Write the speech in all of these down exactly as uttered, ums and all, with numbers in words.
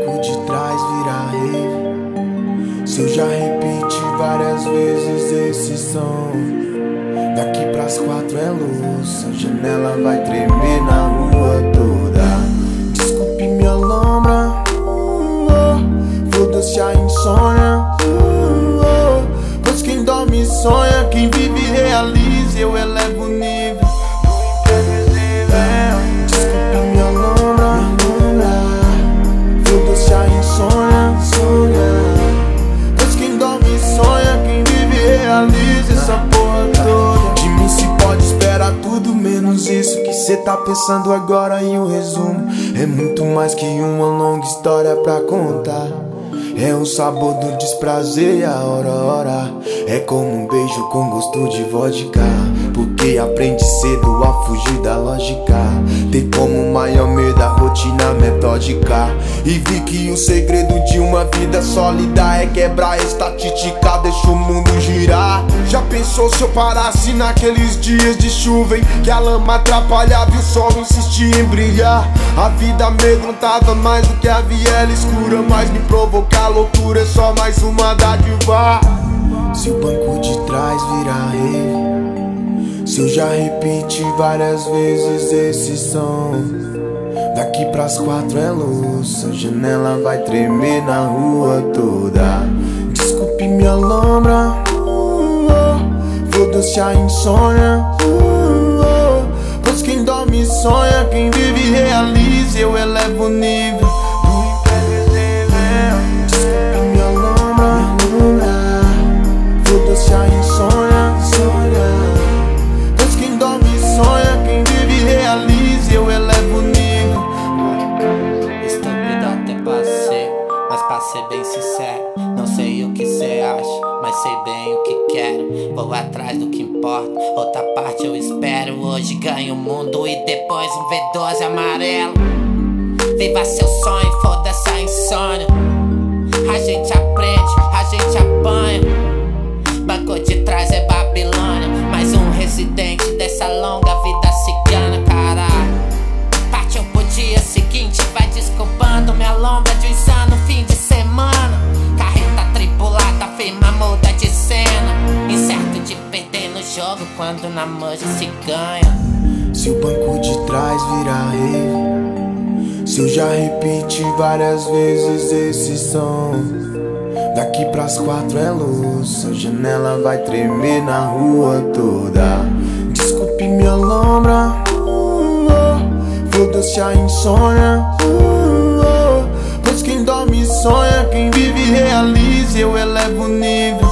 banco de trás vira rave, se eu já repeti várias vezes esse som, daqui pras quatro é luz, a janela vai tremer na rua toda. Desculpe minha lombra, foda-se a insônia, pois quem dorme sonha, quem vive realiza, eu elevo o nível. Desculpe minha lombra, foda-se a insônia, pois quem dorme sonha, quem vive realiza essa porra toda. De mim se pode esperar tudo menos isso que cê tá pensando agora. E o resumo é muito mais que uma longa história pra contar. É o sabor do desprazer e a hora, hora. É como um beijo com gosto de vodka, porque aprende cedo a fugir da lógica. Tem como maior medo a rotina metódica. E vi que o segredo de uma vida sólida é quebrar a estatística, deixa o mundo girar. Já pensou se eu parasse naqueles dias de chuva em que a lama atrapalhava e o sol insistia em brilhar? A vida amedrontava mais do que a viela escura, mas me provocar loucura é só mais uma dádiva. Se o banco de trás virar rave, se eu já repeti várias vezes esse som, daqui pras quatro é luz, a janela vai tremer na rua toda. Desculpe minha lombra, foda-se a insônia, pois quem dorme sonha, quem vive realiza, eu elevo o nível. Foda-se a insônia, pois quem dorme sonha, quem vive realiza, eu elevo o nível. Estúpido até passei, mas pra ser bem sincero, não sei o que cê acha, mas sei bem o que quero. Vou atrás do que importa, outra parte eu espero. Hoje ganho o mundo e depois um V doze amarelo. Viva seu sonho, foda-se a insônia. A gente aprende, a gente apanha. Banco de trás é Babilônia, mais um residente dessa longa vida cigana, caralho. Partiu pro dia seguinte, vai desculpando minha lombra de um insano fim de semana. Carreta tripulada, firma muda de cena, incerto de perder no jogo quando na manja se ganha. Se o banco de trás virar rave, se eu já repeti várias vezes esse som, daqui pras quatro é luz, a janela vai tremer na rua toda. Desculpe minha lombra, foda-se a insônia, pois quem dorme sonha, quem vive realiza, eu elevo o nível.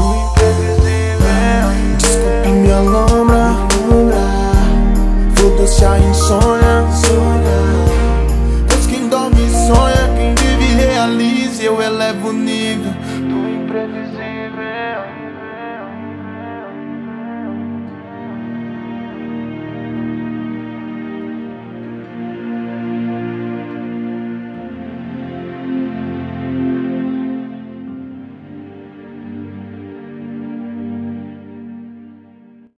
Desculpe minha lombra, foda-se a insônia, pois quem dorme sonha, quem vive realiza, eu elevo o nível do imprevisível.